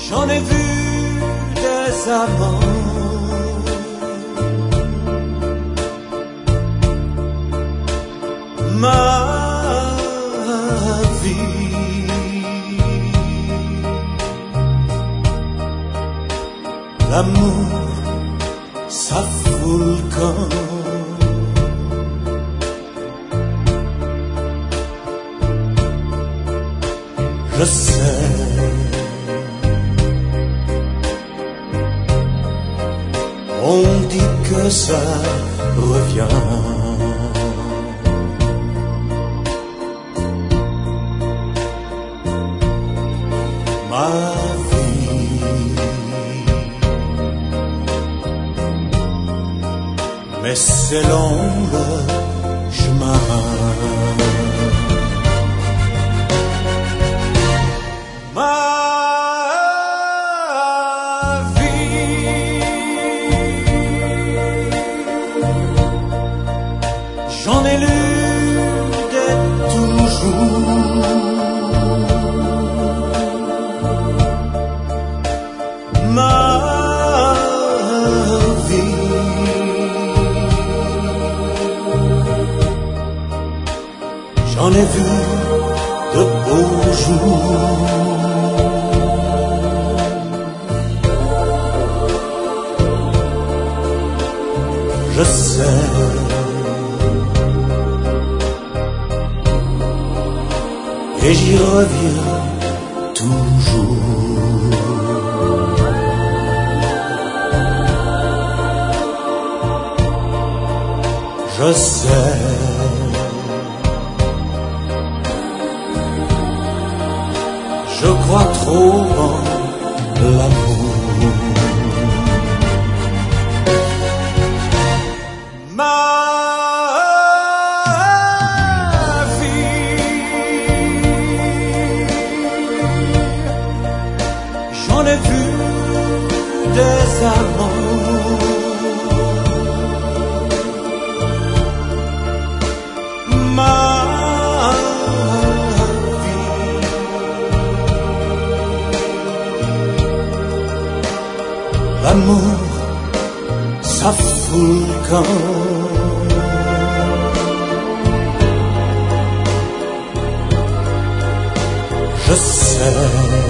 J'en ai vu des amants, ma vie, l'amour, ça fout le camp. Je sais, on dit que ça revient. Ma vie, mais c'est long le chemin. Ma vie, j'en ai lu des toujours. Ma vie, j'en ai vu de beaux jours. Je sais, et j'y reviens toujours. Je sais, je crois trop en l'amour. Ma vie, j'en ai vu des amants, ma vie, l'amour, ça fout le camp. Je sais,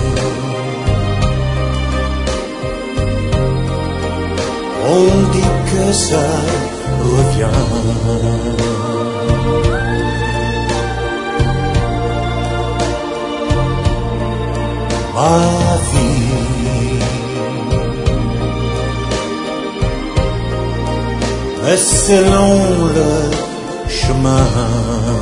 on dit que ça revient. Ma vie, mais c'est long le chemin.